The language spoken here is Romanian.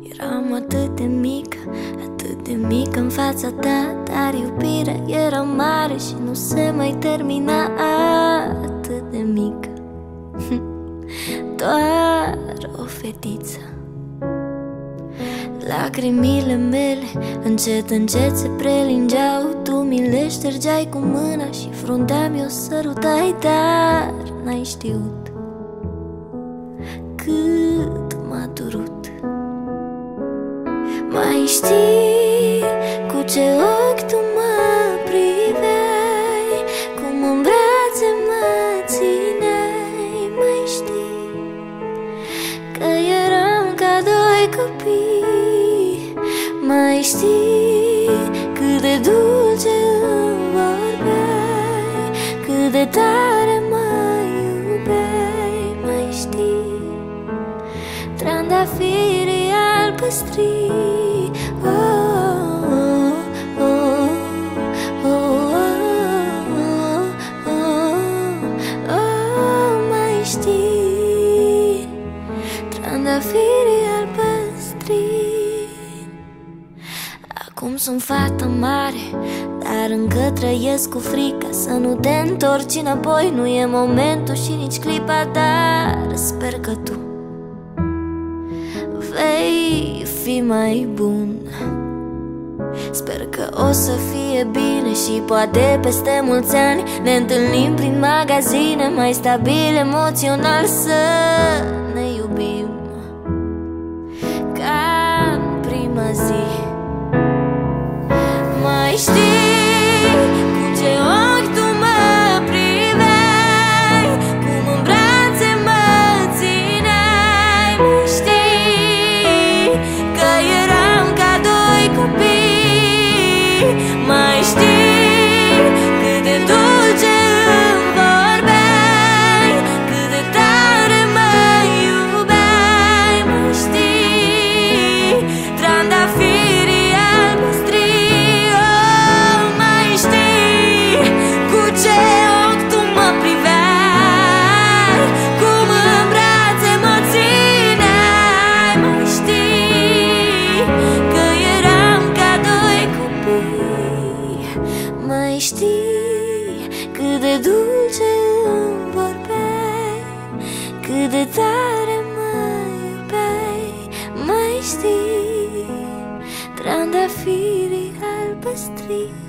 Eram atât de mică, atât de mică în fața ta, dar iubirea era mare și nu se mai termina. Atât de mică, doar o fetiță. Lacrimile mele încet, încet se prelingeau. Tu mi le ștergeai cu mâna și fruntea mi-o sărutai, dar n-ai știut cât m-a durut. Mai știi cu ce ochi tu mă priveai, cum în brațe mă țineai. Mai știi că eram ca doi copii. Mai știi cât de dulce îmi vorbeai, cât de tare mă iubeai. Mai știi trandafirii albăstri. Oh, oh, oh, oh, oh, oh, oh, oh. Mai știi trandafirii albăstri. Acum sunt fată mare, dar încă trăiesc cu frica să nu te întorci înapoi. Nu e momentul și nici clipa, dar sper că tu vei fi mai bun. Sper că o să fie bine și poate peste mulți ani ne întâlnim prin magazine mai stabil emoțional, să ne iubim ca în prima zi. Mai știi cu ce ochi tu mă priveai, cum în brațe mă țineai. Mai știi că eram ca doi copii. Mai știi cât de dulce îmi vorbeai, cât de tare mă iubeai. Mai știi trandafirii albăstri. Oh, mai știi cu ce ochi tu mă priveai, cum în brațe mă țineai. Mai știi că eram ca doi copii. Mai știi cât de dulce îmi vorbeai, cât de tare mă iubeai. Mai știi trandafirii albăstri.